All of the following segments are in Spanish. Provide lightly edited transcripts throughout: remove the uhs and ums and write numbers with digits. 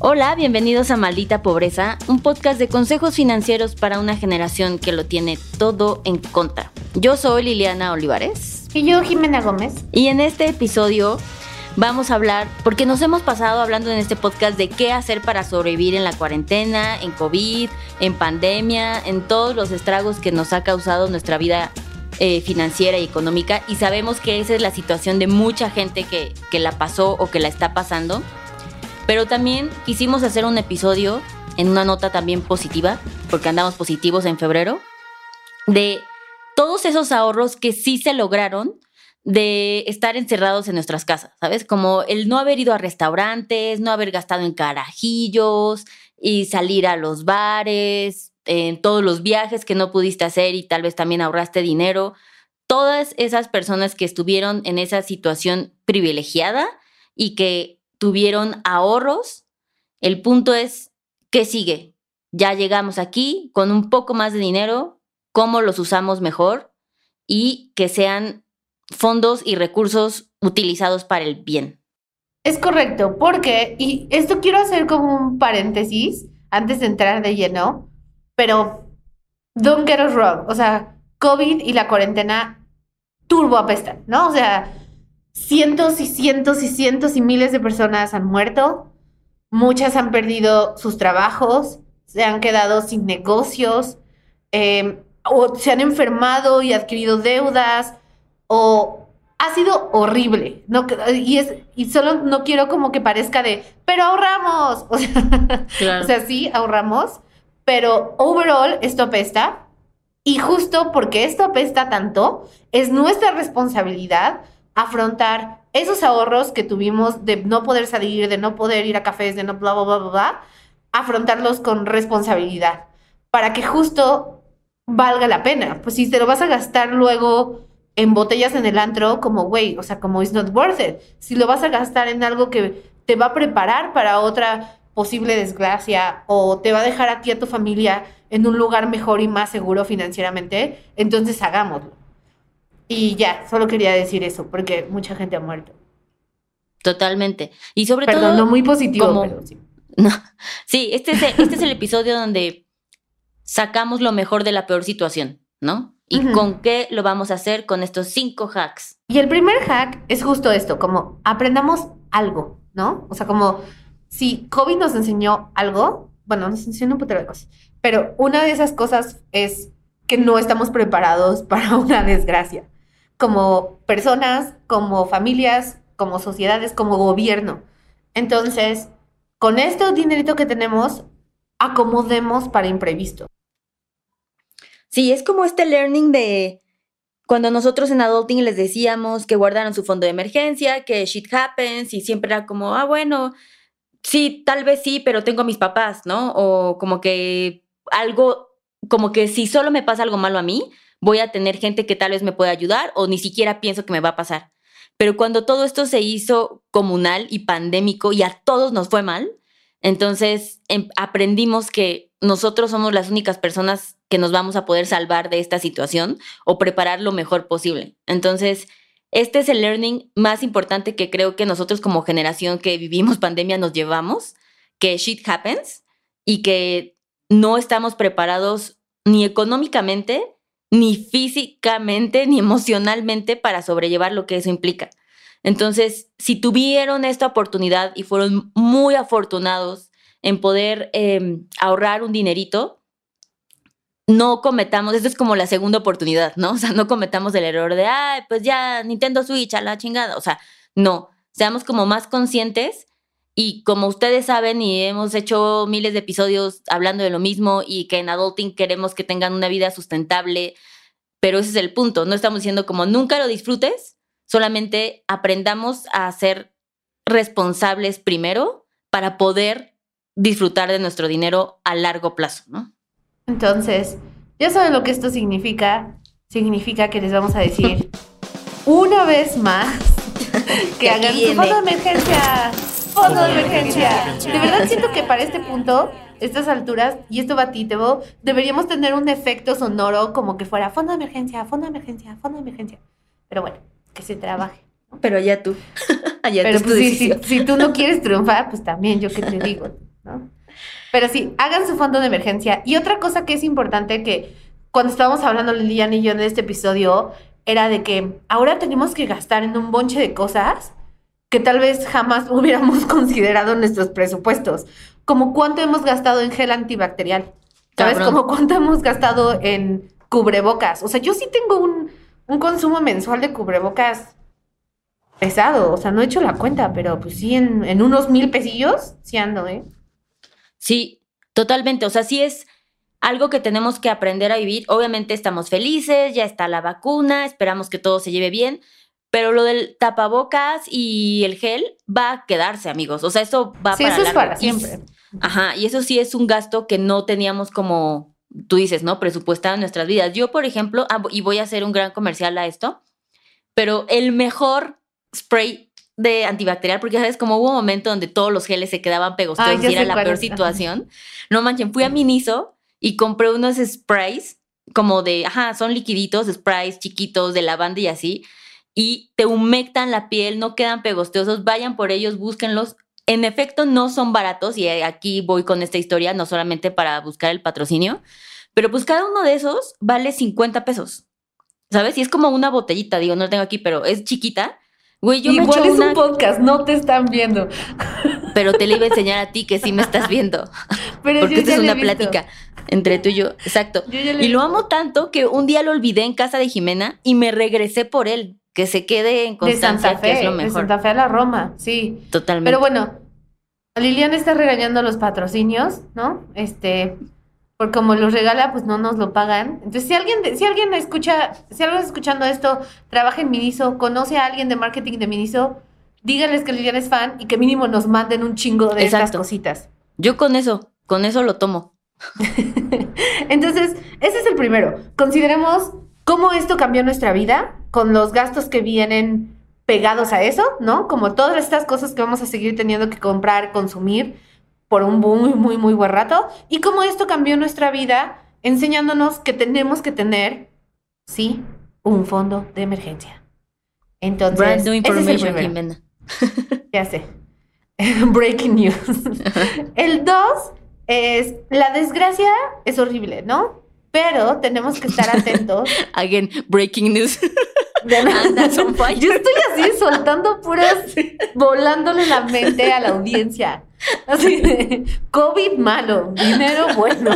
Hola, bienvenidos a Maldita Pobreza, un podcast de consejos financieros para una generación que lo tiene todo en contra. Yo soy Liliana Olivares. Y yo, Jimena Gómez. Y en este episodio vamos a hablar, porque nos hemos pasado hablando en este podcast de qué hacer para sobrevivir en la cuarentena, en COVID, en pandemia, en todos los estragos que nos ha causado nuestra vida financiera y económica. Y sabemos que esa es la situación de mucha gente que la pasó o que la está pasando. Pero también quisimos hacer un episodio en una nota también positiva, porque andamos positivos en febrero, de todos esos ahorros que sí se lograron de estar encerrados en nuestras casas, ¿sabes? Como el no haber ido a restaurantes, no haber gastado en carajillos y salir a los bares, en todos los viajes que no pudiste hacer y tal vez también ahorraste dinero. Todas esas personas que estuvieron en esa situación privilegiada y que tuvieron ahorros, el punto es, ¿qué sigue? Ya llegamos aquí con un poco más de dinero, ¿cómo los usamos mejor? Y que sean fondos y recursos utilizados para el bien. Es correcto, porque, y esto quiero hacer como un paréntesis antes de entrar de lleno, pero don't get us wrong, o sea, COVID y la cuarentena turbo apestan, ¿no? O sea, cientos y cientos y cientos y miles de personas han muerto, muchas han perdido sus trabajos, se han quedado sin negocios, o se han enfermado y adquirido deudas, o ha sido horrible, ¿no? Y solo no quiero como que parezca de, pero ahorramos, o sea, claro. O sea, sí, ahorramos, pero overall esto apesta, y justo porque esto apesta tanto, es nuestra responsabilidad afrontar esos ahorros que tuvimos de no poder salir, de no poder ir a cafés, de no bla, bla, bla, bla, bla, afrontarlos con responsabilidad, para que justo valga la pena. Pues si te lo vas a gastar luego en botellas en el antro, como güey, o sea, como it's not worth it. Si lo vas a gastar en algo que te va a preparar para otra posible desgracia o te va a dejar a ti, a tu familia, en un lugar mejor y más seguro financieramente, entonces hagámoslo. Y ya, solo quería decir eso, porque mucha gente ha muerto. Totalmente. Y sobre todo... Perdón, no muy positivo, como, pero sí. No, sí, este es el episodio donde sacamos lo mejor de la peor situación, ¿no? ¿Y con qué lo vamos a hacer? Con estos 5 hacks. Y el primer hack es justo esto, como aprendamos algo, ¿no? O sea, como si COVID nos enseñó algo, bueno, nos enseñó un putero de cosas, pero una de esas cosas es que no estamos preparados para una desgracia. Como personas, como familias, como sociedades, como gobierno. Entonces, con este dinerito que tenemos, acomodemos para imprevisto. Sí, es como este learning de cuando nosotros en Adulting les decíamos que guardaran su fondo de emergencia, que shit happens, y siempre era como, bueno, sí, tal vez sí, pero tengo a mis papás, ¿no? O como que algo, como que si solo me pasa algo malo a mí, voy a tener gente que tal vez me pueda ayudar o ni siquiera pienso que me va a pasar. Pero cuando todo esto se hizo comunal y pandémico y a todos nos fue mal, entonces aprendimos que nosotros somos las únicas personas que nos vamos a poder salvar de esta situación o preparar lo mejor posible. Entonces, este es el learning más importante que creo que nosotros como generación que vivimos pandemia nos llevamos, que shit happens y que no estamos preparados ni económicamente, ni físicamente, ni emocionalmente para sobrellevar lo que eso implica. Entonces, si tuvieron esta oportunidad y fueron muy afortunados en poder ahorrar un dinerito, no cometamos, esto es como la segunda oportunidad, ¿no? O sea, no cometamos el error de, pues ya, Nintendo Switch, a la chingada. O sea, no, seamos como más conscientes y como ustedes saben y hemos hecho miles de episodios hablando de lo mismo y que en Adulting queremos que tengan una vida sustentable, pero ese es el punto. No estamos diciendo como nunca lo disfrutes, solamente aprendamos a ser responsables primero para poder disfrutar de nuestro dinero a largo plazo, ¿no? Entonces, ya saben lo que esto significa. Significa que les vamos a decir una vez más que hagan su fondo de emergencia. Fondo de emergencia. De verdad siento que para este punto, estas alturas, y esto va a ti, Tebo, deberíamos tener un efecto sonoro como que fuera fondo de emergencia, fondo de emergencia, fondo de emergencia. Pero bueno, que se trabaje. Pero allá tú. Allá pero tú pues si tú no quieres triunfar, pues también yo qué te digo, Pero sí, hagan su fondo de emergencia. Y otra cosa que es importante que cuando estábamos hablando Lilian y yo en este episodio era de que ahora tenemos que gastar en un bonche de cosas que tal vez jamás hubiéramos considerado en nuestros presupuestos. Como cuánto hemos gastado en gel antibacterial, ¿sabes? Cabrón. Como cuánto hemos gastado en cubrebocas. O sea, yo sí tengo un consumo mensual de cubrebocas pesado. O sea, no he hecho la cuenta, pero pues sí, en unos 1,000 pesillos sí ando, ¿eh? Sí, totalmente. O sea, sí es algo que tenemos que aprender a vivir. Obviamente estamos felices, ya está la vacuna, esperamos que todo se lleve bien, pero lo del tapabocas y el gel va a quedarse, amigos. O sea, eso va Sí, para eso es largo. para siempre. Ajá, y eso sí es un gasto que no teníamos como, tú dices, ¿no? Presupuestado en nuestras vidas. Yo, por ejemplo, y voy a hacer un gran comercial a esto, pero el mejor spray de antibacterial, porque sabes, como hubo un momento donde todos los geles se quedaban Ah, pegosteosos ya y era sé la cuál peor es. Ajá. situación. No manchen, fui a Miniso y compré unos sprays como de, son liquiditos, sprays chiquitos de lavanda y así, y te humectan la piel, no quedan pegosteosos, vayan por ellos, búsquenlos. En efecto, no son baratos y aquí voy con esta historia, no solamente para buscar el patrocinio, pero pues cada uno de esos vale 50 pesos, ¿sabes? Y es como una botellita, digo, no la tengo aquí, pero es chiquita. Güey, yo me Igual echo es un una, podcast, no te están viendo. pero te la iba a enseñar a ti que sí me estás viendo, Pero yo porque esta ya es lo he una visto. plática entre tú y yo, exacto. Yo ya lo he Y lo visto. amo tanto que un día lo olvidé en casa de Jimena y me regresé por él, que se quede en constancia, que es lo De mejor, Santa Fe a la Roma, sí. Pero totalmente. bueno, Liliana está regañando los patrocinios, ¿no? Por como los regala, pues no nos lo pagan. Entonces, si alguien escucha, si alguien escuchando esto, trabaja en Miniso, conoce a alguien de marketing de Miniso, díganles que Liliana es fan y que mínimo nos manden un chingo de estas Exacto. cositas. Yo con eso lo tomo. Entonces, ese es el primero. Consideremos cómo esto cambió nuestra vida con los gastos que vienen pegados a eso, ¿no? Como todas estas cosas que vamos a seguir teniendo que comprar, consumir por un muy, muy, muy buen rato. Y cómo esto cambió nuestra vida enseñándonos que tenemos que tener, sí, un fondo de emergencia. Brand new Entonces, ese es el information, primero. Jimena. Ya sé. Breaking news. El 2 es, la desgracia es horrible, ¿no? Pero tenemos que estar atentos. Again, breaking news. De nada. Andas on fire. Yo estoy así soltando puras, volándole la mente a la audiencia. Así de, COVID malo, dinero bueno.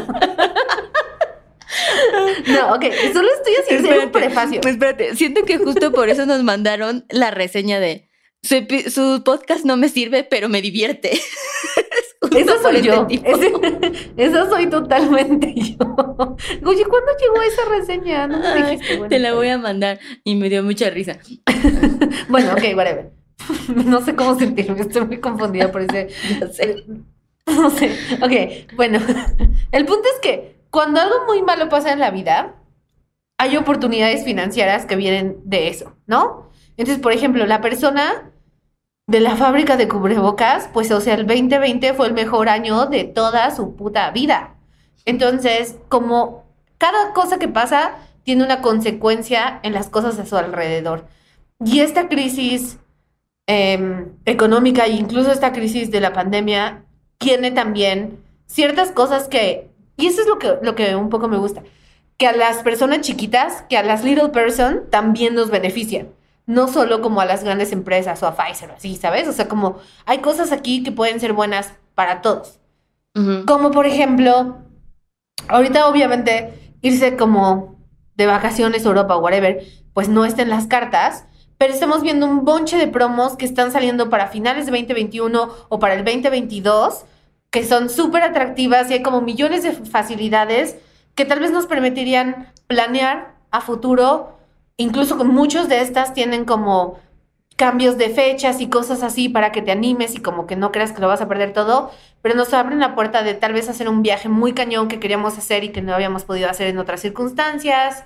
No, ok, solo estoy haciendo un prefacio. Pues espérate, siento que justo por eso nos mandaron la reseña de su podcast no me sirve, pero me divierte. Esa soy yo. Tipo. Esa soy totalmente yo. Oye, ¿cuándo llegó esa reseña? No me dijiste. Bueno, te la voy a mandar y me dio mucha risa. Bueno, ok, whatever. No sé cómo sentirme, estoy muy confundida por ese. Ya sé. No sé. Ok, bueno. El punto es que cuando algo muy malo pasa en la vida, hay oportunidades financieras que vienen de eso, ¿no? Entonces, por ejemplo, la persona de la fábrica de cubrebocas, pues, o sea, el 2020 fue el mejor año de toda su puta vida. Entonces, como cada cosa que pasa tiene una consecuencia en las cosas a su alrededor. Y esta crisis económica e incluso esta crisis de la pandemia tiene también ciertas cosas y eso es lo que un poco me gusta, que a las personas chiquitas, que a las little person también nos benefician. No solo como a las grandes empresas o a Pfizer o así, ¿sabes? O sea, como hay cosas aquí que pueden ser buenas para todos. Como por ejemplo, ahorita obviamente irse como de vacaciones a Europa o whatever, pues no está en las cartas, pero estamos viendo un bonche de promos que están saliendo para finales de 2021 o para el 2022, que son súper atractivas y hay como millones de facilidades que tal vez nos permitirían planear a futuro. Incluso con muchos de estas tienen como cambios de fechas y cosas así para que te animes y como que no creas que lo vas a perder todo, pero nos abren la puerta de tal vez hacer un viaje muy cañón que queríamos hacer y que no habíamos podido hacer en otras circunstancias.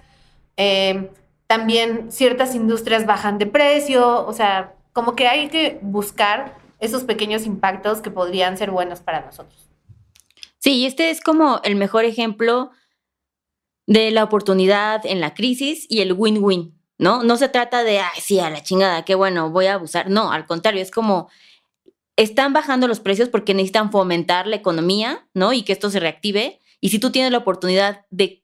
También ciertas industrias bajan de precio, o sea, como que hay que buscar esos pequeños impactos que podrían ser buenos para nosotros. Sí, este es como el mejor ejemplo de la oportunidad en la crisis y el win-win, ¿no? No se trata de, ay, sí, a la chingada, qué bueno, voy a abusar. No, al contrario, es como están bajando los precios porque necesitan fomentar la economía, ¿no? Y que esto se reactive. Y si tú tienes la oportunidad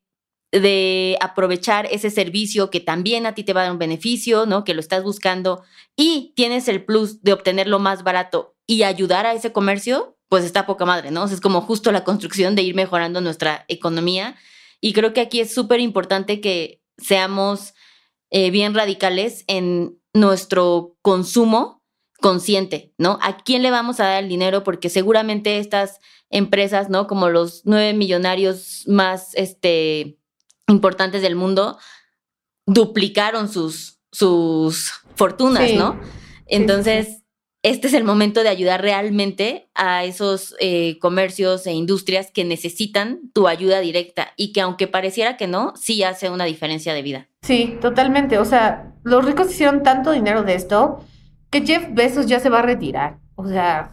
de aprovechar ese servicio que también a ti te va a dar un beneficio, ¿no? Que lo estás buscando y tienes el plus de obtenerlo más barato y ayudar a ese comercio, pues está poca madre, ¿no? O sea, es como justo la construcción de ir mejorando nuestra economía. Y creo que aquí es súper importante que seamos bien radicales en nuestro consumo consciente, ¿no? ¿A quién le vamos a dar el dinero? Porque seguramente estas empresas, ¿no? Como los 9 millonarios más importantes del mundo, duplicaron sus fortunas, Sí, ¿no? Entonces, este es el momento de ayudar realmente a esos comercios e industrias que necesitan tu ayuda directa y que aunque pareciera que no, sí hace una diferencia de vida. sí, totalmente. O sea, los ricos hicieron tanto dinero de esto que Jeff Bezos ya se va a retirar. O sea,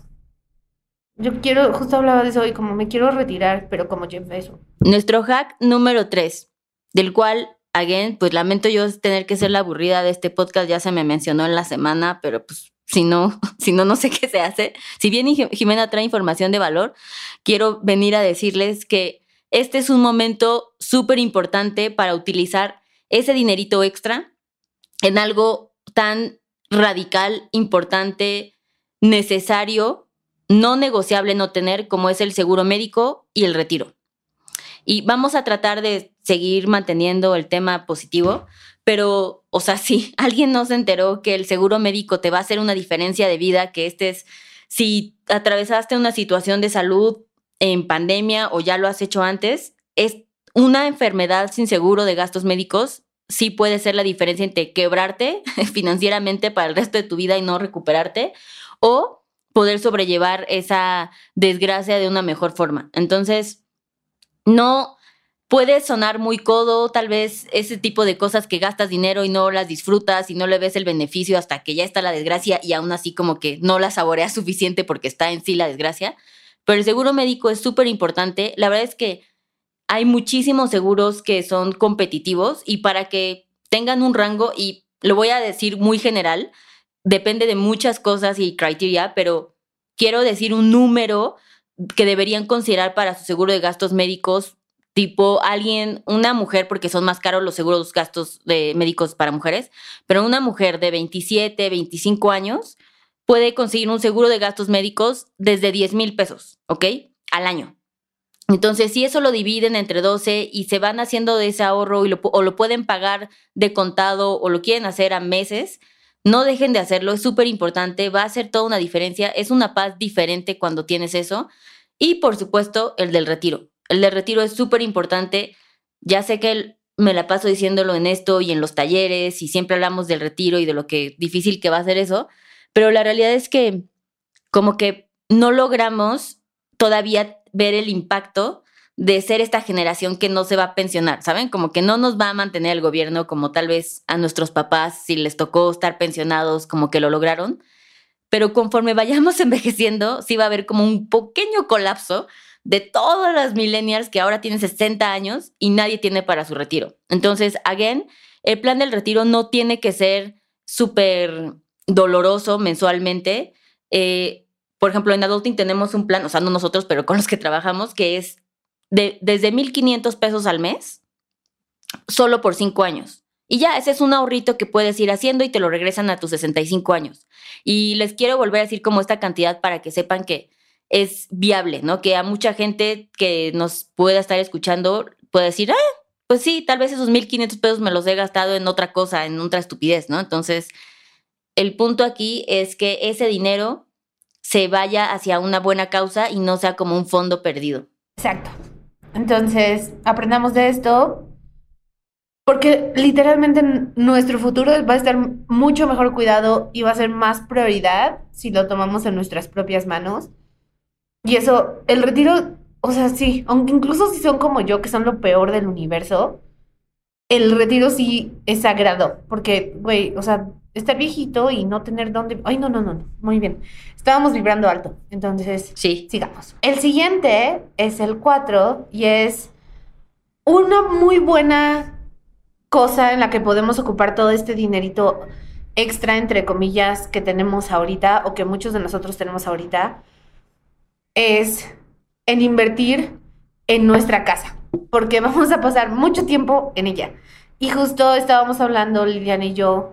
yo quiero, justo hablaba de eso hoy, como me quiero retirar, pero como Jeff Bezos. Nuestro hack número 3, del cual, again, pues lamento yo tener que ser la aburrida de este podcast, ya se me mencionó en la semana, pero pues si no, no sé qué se hace. Si bien Jimena trae información de valor, quiero venir a decirles que este es un momento súper importante para utilizar ese dinerito extra en algo tan radical, importante, necesario, no negociable no tener, como es el seguro médico y el retiro. Y vamos a tratar de seguir manteniendo el tema positivo, pero, o sea, si alguien no se enteró que el seguro médico te va a hacer una diferencia de vida, que si atravesaste una situación de salud en pandemia o ya lo has hecho antes, es una enfermedad sin seguro de gastos médicos, sí puede ser la diferencia entre quebrarte financieramente para el resto de tu vida y no recuperarte, o poder sobrellevar esa desgracia de una mejor forma. Entonces, no puede sonar muy codo, tal vez ese tipo de cosas que gastas dinero y no las disfrutas y no le ves el beneficio hasta que ya está la desgracia y aún así como que no la saboreas suficiente porque está en sí la desgracia. Pero el seguro médico es súper importante. La verdad es que hay muchísimos seguros que son competitivos y para que tengan un rango, y lo voy a decir muy general, depende de muchas cosas y criteria, pero quiero decir un número que deberían considerar para su seguro de gastos médicos, tipo una mujer, porque son más caros los seguros gastos de médicos para mujeres, pero una mujer de 27, 25 años puede conseguir un seguro de gastos médicos desde 10,000 pesos, ¿ok? Al año. Entonces, si eso lo dividen entre 12 y se van haciendo de ese ahorro o lo pueden pagar de contado o lo quieren hacer a meses, no dejen de hacerlo, es súper importante, va a hacer toda una diferencia, es una paz diferente cuando tienes eso. Y por supuesto, el del retiro. El del retiro es súper importante. Ya sé que me la paso diciéndolo en esto y en los talleres y siempre hablamos del retiro y de lo que difícil que va a ser eso, pero la realidad es que como que no logramos todavía ver el impacto de ser esta generación que no se va a pensionar, ¿saben? Como que no nos va a mantener el gobierno como tal vez a nuestros papás, si les tocó estar pensionados, como que lo lograron. Pero conforme vayamos envejeciendo, sí va a haber como un pequeño colapso de todas las millennials que ahora tienen 60 años y nadie tiene para su retiro. Entonces, again, el plan del retiro no tiene que ser súper doloroso mensualmente. Por ejemplo, en Adulting tenemos un plan, o sea, no nosotros, pero con los que trabajamos, que es desde 1,500 pesos al mes, solo por 5 años. Y ya, ese es un ahorrito que puedes ir haciendo y te lo regresan a tus 65 años. Y les quiero volver a decir como esta cantidad para que sepan que es viable, ¿no? Que a mucha gente que nos pueda estar escuchando puede decir, pues sí, tal vez esos 1,500 pesos me los he gastado en otra cosa, en otra estupidez, ¿no? Entonces, el punto aquí es que ese dinero se vaya hacia una buena causa y no sea como un fondo perdido. Exacto. Entonces, aprendamos de esto, porque literalmente nuestro futuro va a estar mucho mejor cuidado y va a ser más prioridad si lo tomamos en nuestras propias manos. Y eso, el retiro, o sea, sí, aunque incluso si son como yo, que son lo peor del universo, el retiro sí es sagrado, porque, güey, o sea, estar viejito y no tener dónde... Ay, no, muy bien. Estábamos vibrando alto, entonces, sí, sigamos. El siguiente es el 4 y es una muy buena cosa en la que podemos ocupar todo este dinerito extra, entre comillas, que tenemos ahorita o que muchos de nosotros tenemos ahorita es en invertir en nuestra casa, porque vamos a pasar mucho tiempo en ella. Y justo estábamos hablando, Liliana y yo,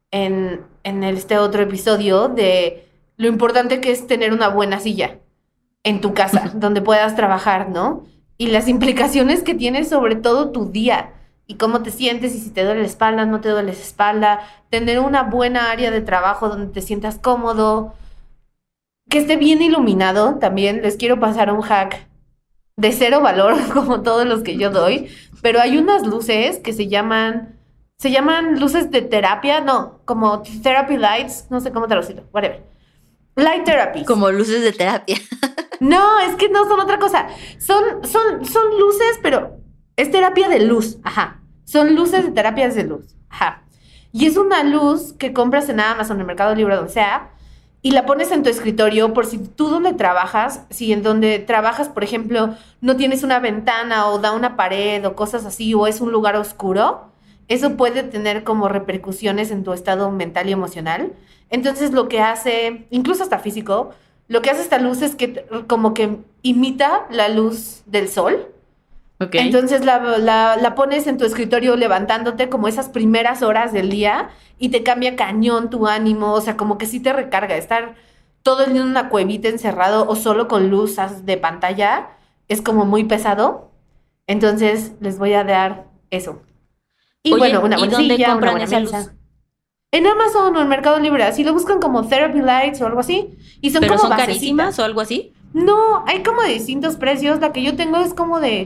en este otro episodio de lo importante que es tener una buena silla en tu casa, donde puedas trabajar, ¿no? Y las implicaciones que tiene sobre todo tu día y cómo te sientes y si te duele la espalda, no te duele la espalda, tener una buena área de trabajo donde te sientas cómodo, que esté bien iluminado. También les quiero pasar un hack de cero valor, como todos los que yo doy, pero hay unas luces que se llaman luces de terapia, no, como therapy lights, no sé cómo traducirlo, whatever. Light therapies. Como luces de terapia. No, es que no son otra cosa. Son luces, pero es terapia de luz. Ajá. Son luces de terapias de luz. Ajá. Y es una luz que compras en Amazon, en el Mercado Libre, donde sea, y la pones en tu escritorio por si tú donde trabajas, si en donde trabajas, por ejemplo, no tienes una ventana o da una pared o cosas así, o es un lugar oscuro, eso puede tener como repercusiones en tu estado mental y emocional. Entonces lo que hace, incluso hasta físico, lo que hace esta luz es que como que imita la luz del sol. Ok. Entonces la pones en tu escritorio levantándote como esas primeras horas del día y te cambia cañón tu ánimo, o sea, como que sí te recarga. Estar todo el día en una cuevita encerrado o solo con luz de pantalla es como muy pesado. Entonces les voy a dar eso. Y Oye, bueno, una ¿y buena dónde silla, una compran buena esa mesa. luz? En Amazon o en Mercado Libre, así lo buscan como Therapy Lights o algo así. Y son ¿Pero como son basecitas. carísimas o algo así? No, hay como de distintos precios. La que yo tengo es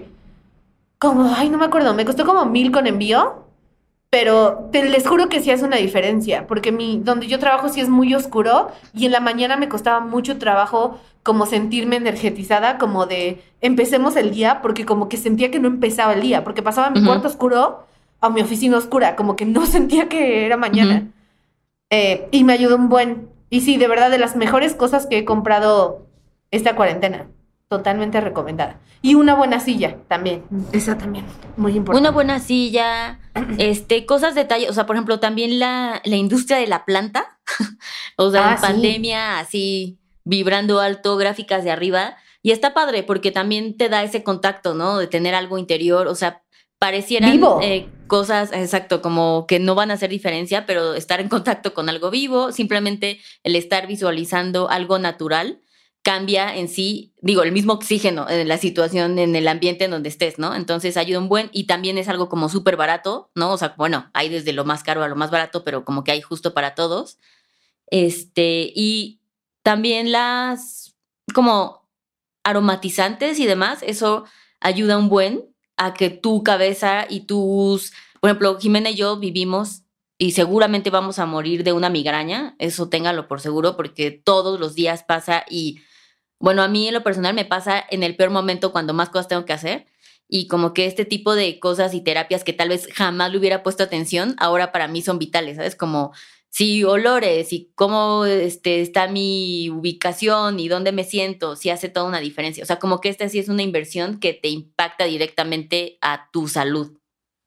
ay, no me acuerdo, me costó como 1,000 con envío, pero les juro que sí hace una diferencia, porque donde yo trabajo sí es muy oscuro y en la mañana me costaba mucho trabajo como sentirme energetizada, como de empecemos el día, porque como que sentía que no empezaba el día, porque pasaba mi Ujú, cuarto oscuro a mi oficina oscura, como que no sentía que era mañana. ujú. Y me ayudó un buen. Y sí, de verdad, de las mejores cosas que he comprado esta cuarentena. Totalmente recomendada. Y una buena silla también. Esa también, muy Una importante. buena silla, cosas detalles, o sea, por ejemplo, también la industria de la planta, o sea, Ah, en sí. pandemia, así vibrando alto, gráficas de arriba, y está padre porque también te da ese contacto, ¿no? De tener algo interior, o sea, parecieran Vivo. cosas, exacto, como que no van a hacer diferencia, pero estar en contacto con algo vivo, simplemente el estar visualizando algo natural cambia en sí, digo, el mismo oxígeno en la situación, en el ambiente en donde estés, ¿no? Entonces ayuda un buen y también es algo como súper barato, ¿no? O sea, bueno, hay desde lo más caro a lo más barato, pero como que hay justo para todos. Y también las como aromatizantes y demás, eso ayuda un buen a que tu cabeza y por ejemplo, Jimena y yo vivimos y seguramente vamos a morir de una migraña, eso téngalo por seguro, porque todos los días pasa y bueno, a mí en lo personal me pasa en el peor momento cuando más cosas tengo que hacer y como que este tipo de cosas y terapias que tal vez jamás le hubiera puesto atención, ahora para mí son vitales, ¿sabes? Como si olores y cómo está mi ubicación y dónde me siento, si hace toda una diferencia. O sea, como que esta sí es una inversión que te impacta directamente a tu salud.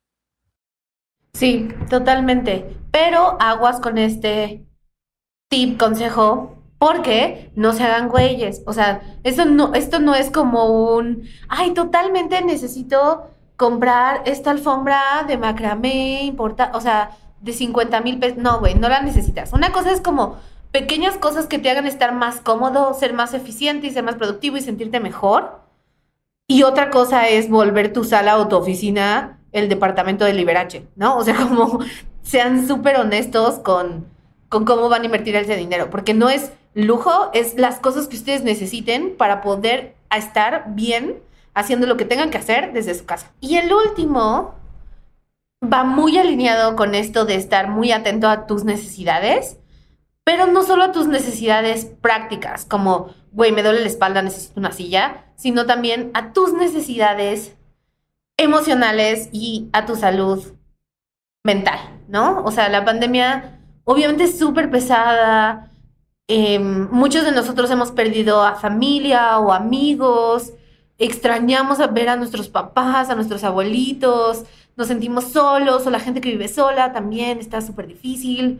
Sí, totalmente. Pero aguas con este tip, consejo, porque no se hagan güeyes. O sea, esto no es como ay, totalmente necesito comprar esta alfombra de macramé, o sea, de 50,000 pesos. No, güey, no la necesitas. Una cosa es como pequeñas cosas que te hagan estar más cómodo, ser más eficiente y ser más productivo y sentirte mejor. Y otra cosa es volver tu sala o tu oficina el departamento de Liberace, ¿no? O sea, como sean súper honestos con cómo van a invertir ese dinero, porque no es lujo, es las cosas que ustedes necesiten para poder estar bien haciendo lo que tengan que hacer desde su casa. Y el último va muy alineado con esto de estar muy atento a tus necesidades, pero no solo a tus necesidades prácticas, como, güey, me duele la espalda, necesito una silla, sino también a tus necesidades emocionales y a tu salud mental, ¿no? O sea, la pandemia obviamente es súper pesada. Muchos de nosotros hemos perdido a familia o amigos, extrañamos a ver a nuestros papás, a nuestros abuelitos, nos sentimos solos o la gente que vive sola también está súper difícil.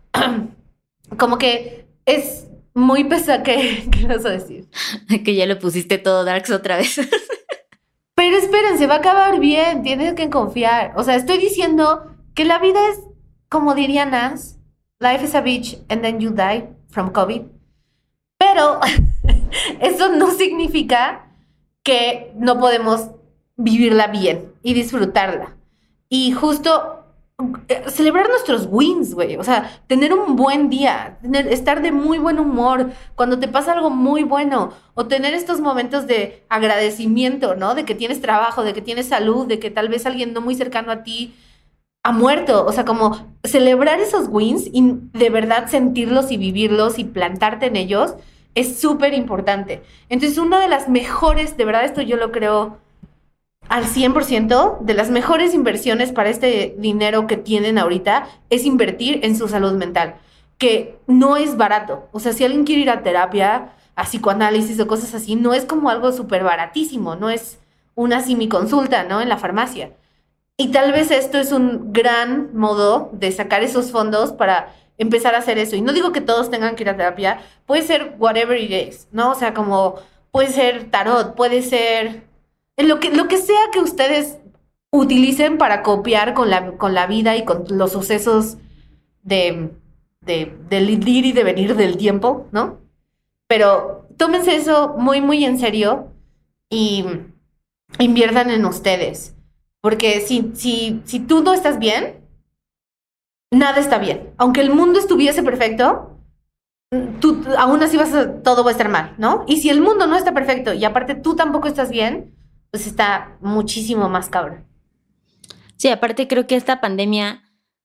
como que es muy pesado. ¿Qué vas a decir? Que ya lo pusiste todo darks otra vez. Pero espérense, va a acabar bien, tienes que confiar. O sea, estoy diciendo que la vida es, como diría Nas, life is a bitch and then you die from COVID. Pero eso no significa que no podemos vivirla bien y disfrutarla. Y justo celebrar nuestros wins, güey. O sea, tener un buen día, estar de muy buen humor cuando te pasa algo muy bueno, o tener estos momentos de agradecimiento, ¿no? De que tienes trabajo, de que tienes salud, de que tal vez alguien no muy cercano a ti ha muerto. O sea, como celebrar esos wins y de verdad sentirlos y vivirlos y plantarte en ellos es súper importante. Entonces, una de las mejores, de verdad esto yo lo creo al 100%, de las mejores inversiones para este dinero que tienen ahorita es invertir en su salud mental, que no es barato. O sea, si alguien quiere ir a terapia, a psicoanálisis o cosas así, no es como algo súper baratísimo, no es una simiconsulta, ¿no? En la farmacia. Y tal vez esto es un gran modo de sacar esos fondos para empezar a hacer eso. Y no digo que todos tengan que ir a terapia, puede ser whatever it is, ¿no? O sea, como puede ser tarot, puede ser lo que sea que ustedes utilicen para copiar con la vida y con los sucesos de, del ir y de venir del tiempo, ¿no? Pero tómense eso muy, muy en serio y inviertan en ustedes. Porque si tú no estás bien, nada está bien. Aunque el mundo estuviese perfecto, tú aún así todo va a estar mal, ¿no? Y si el mundo no está perfecto y aparte tú tampoco estás bien, pues está muchísimo más cabrón. Sí, aparte creo que esta pandemia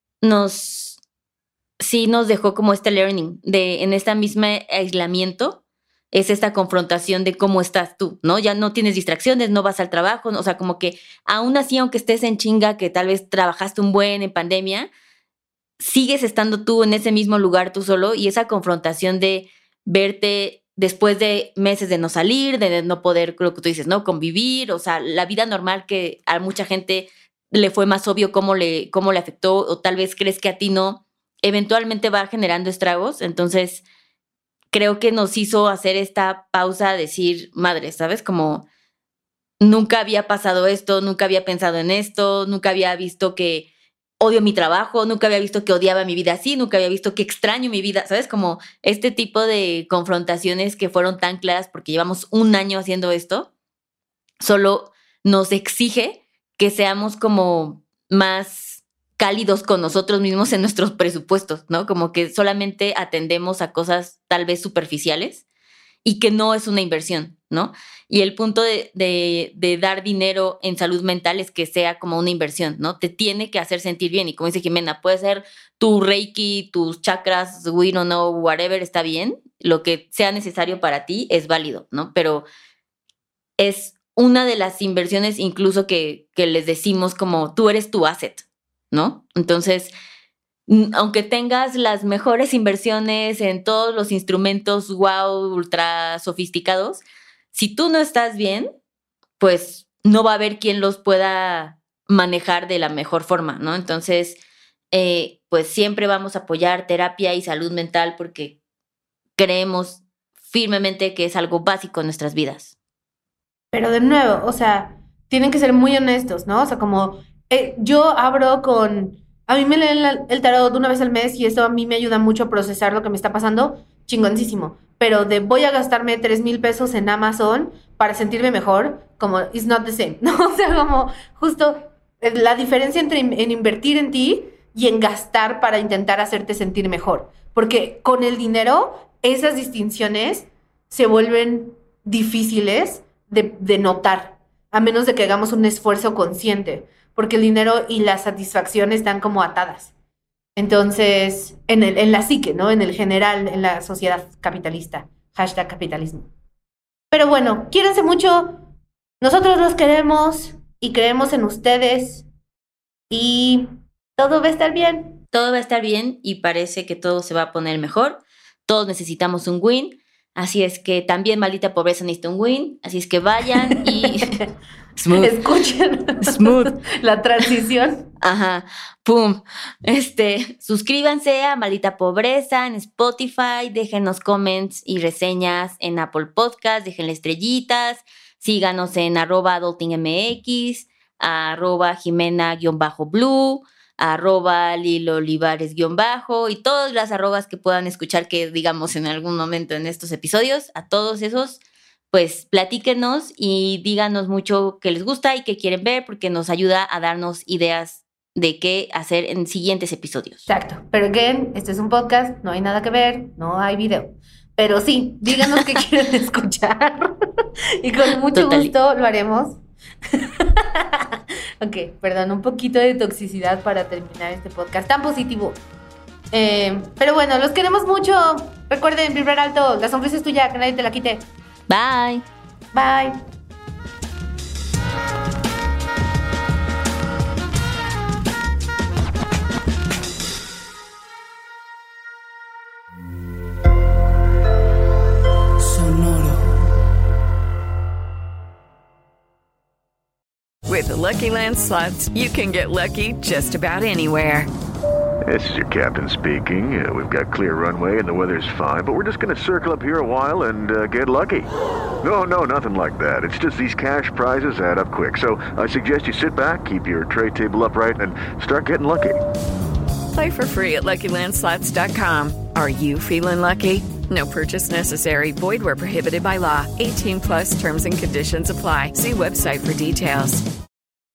sí nos dejó como este learning en este mismo aislamiento, es esta confrontación de cómo estás tú, ¿no? Ya no tienes distracciones, no vas al trabajo, o sea, como que aún así, aunque estés en chinga, que tal vez trabajaste un buen en pandemia, sigues estando tú en ese mismo lugar tú solo y esa confrontación de verte después de meses de no salir, de no poder, creo que tú dices, ¿no? Convivir, o sea, la vida normal que a mucha gente le fue más obvio cómo le afectó o tal vez crees que a ti no, eventualmente va generando estragos, entonces creo que nos hizo hacer esta pausa, decir, madre, ¿sabes? Como nunca había pasado esto, nunca había pensado en esto, nunca había visto que odio mi trabajo, nunca había visto que odiaba mi vida así, nunca había visto que extraño mi vida, ¿sabes? Como este tipo de confrontaciones que fueron tan claras porque llevamos un año haciendo esto, solo nos exige que seamos como más cálidos con nosotros mismos en nuestros presupuestos, ¿no? Como que solamente atendemos a cosas tal vez superficiales y que no es una inversión, ¿no? Y el punto de dar dinero en salud mental es que sea como una inversión, ¿no? Te tiene que hacer sentir bien. Y como dice Jimena, puede ser tu Reiki, tus chakras, we don't know, whatever, está bien. Lo que sea necesario para ti es válido, ¿no? Pero es una de las inversiones incluso que les decimos como tú eres tu asset, ¿no? Entonces, aunque tengas las mejores inversiones en todos los instrumentos wow, ultra sofisticados, si tú no estás bien, pues no va a haber quien los pueda manejar de la mejor forma, ¿no? Entonces, pues siempre vamos a apoyar terapia y salud mental porque creemos firmemente que es algo básico en nuestras vidas. Pero de nuevo, o sea, tienen que ser muy honestos, ¿no? O sea, como yo abro con... A mí me leen el tarot una vez al mes y eso a mí me ayuda mucho a procesar lo que me está pasando, chingoncísimo. Pero de voy a gastarme 3,000 pesos en Amazon para sentirme mejor, como it's not the same, ¿no? O sea, como justo la diferencia entre en invertir en ti y en gastar para intentar hacerte sentir mejor. Porque con el dinero, esas distinciones se vuelven difíciles de notar, a menos de que hagamos un esfuerzo consciente, porque el dinero y la satisfacción están como atadas. Entonces, en la psique, ¿no? En el general, en la sociedad capitalista. Hashtag capitalismo. Pero bueno, quiéranse mucho. Nosotros los queremos y creemos en ustedes y todo va a estar bien. Todo va a estar bien y parece que todo se va a poner mejor. Todos necesitamos un win. Así es que también Maldita Pobreza necesita un win. Así es que vayan y... Smooth. Escuchen. Smooth. La transición. Ajá. Pum. Suscríbanse a Maldita Pobreza en Spotify. Déjenos comments y reseñas en Apple Podcast. Déjenle estrellitas. Síganos en @adultingmx, @Jimena_Blue, @LiloOlivares_ y todas las arrobas que puedan escuchar que digamos en algún momento en estos episodios. A todos esos, pues platíquenos y díganos mucho qué les gusta y qué quieren ver, porque nos ayuda a darnos ideas de qué hacer en siguientes episodios. Exacto. Pero again, este es un podcast, no hay nada que ver, no hay video. Pero sí, díganos qué quieren escuchar y con mucho gusto lo haremos. Ok, perdón, un poquito de toxicidad para terminar este podcast tan positivo. Pero bueno, los queremos mucho. Recuerden vibrar alto, la sonrisa es tuya, que nadie te la quite. Bye. Bye. With the Lucky Land Slots, you can get lucky just about anywhere. This is your captain speaking. We've got clear runway and the weather's fine, but we're just going to circle up here a while and get lucky. No, nothing like that. It's just these cash prizes add up quick. So I suggest you sit back, keep your tray table upright, and start getting lucky. Play for free at LuckyLandSlots.com. Are you feeling lucky? No purchase necessary. Void where prohibited by law. 18+ terms and conditions apply. See website for details.